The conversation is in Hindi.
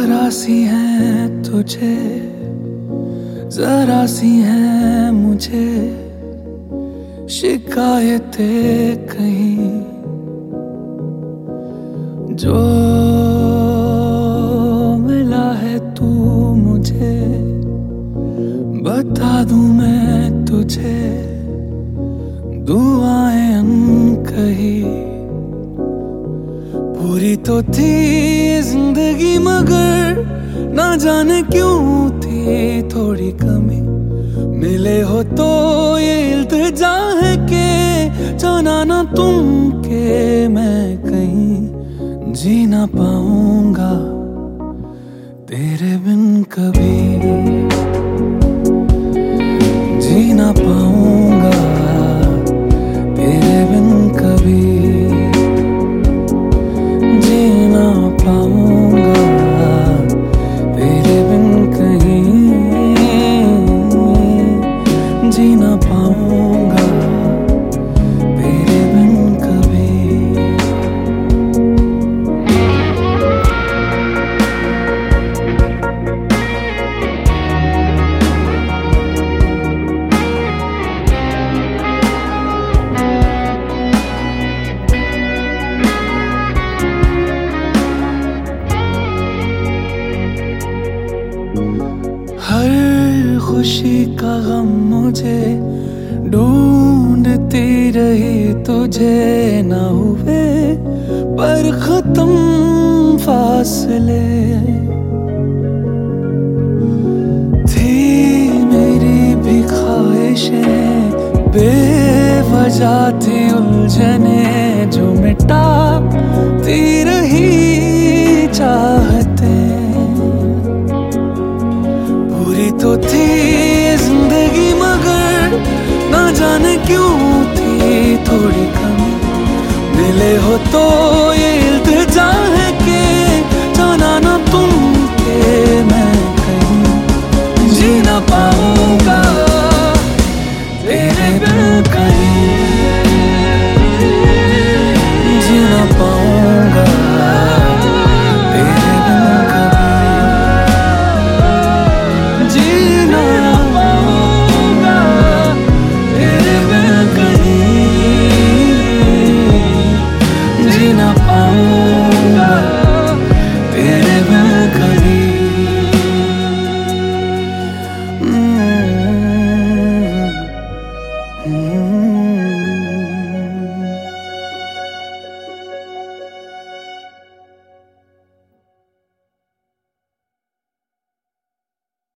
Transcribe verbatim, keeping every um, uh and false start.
जरा सी है तुझे, जरा सी है मुझे शिकायतें कहीं, जो मिला है तू मुझे बता दूं मैं तुझे, दुआएं अनकही। पूरी तो थी जिंदगी मगर ना जाने क्यों थी थोड़ी कमी, मिले हो तो ये इल्तिजा है कि जाना ना तुम के मैं कहीं जी ना पाऊंगा तेरे बिन कभी, जी ना पाऊंगा तेरे बिन कभी, जी ना पाऊंगा तेरे बिन कहीं, जी ना पाऊंगा तेरे बिन कभी। हर खुशी का गम मुझे ढूंढती रही तुझे ना हुए पर खत्म फासले, थी मेरी भी ख्वाहिशें बेवजह थी उलझने जो मिटाती रही चाहते, पूरी तो थी जिंदगी मगर ना जाने क्यों थी थोड़ी कमी, मिले हो तो